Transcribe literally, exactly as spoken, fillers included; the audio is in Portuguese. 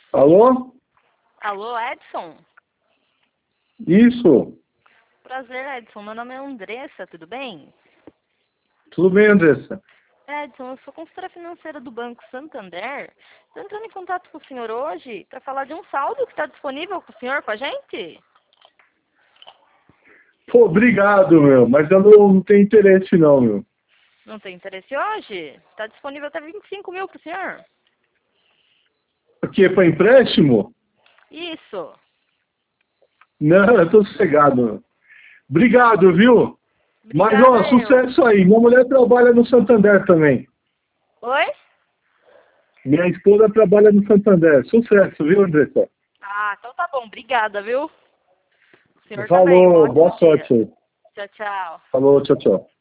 Alô? Alô, Edson? Isso. Prazer, Edson. Meu nome é Andressa, tudo bem? Tudo bem, Andressa? Edson, eu sou consultora financeira do Banco Santander. Estou entrando em contato com o senhor hoje para falar de um saldo que está disponível com o senhor, com a gente? Pô, obrigado, meu. Mas eu não, não tenho interesse, não, meu. Não tem interesse hoje? Está disponível até vinte e cinco mil para o senhor. O quê? Para empréstimo? Isso. Não, eu tô sossegado, meu. Obrigado, viu? Mas, ó, Obrigada, eu. sucesso aí. Minha mulher trabalha no Santander também. Oi? Minha esposa trabalha no Santander. Sucesso, viu, Andressa? Ah, então tá bom. Obrigada, viu? O senhor também. Um Falou, ótimo boa dia. sorte aí. Tchau, tchau. Falou, tchau, tchau.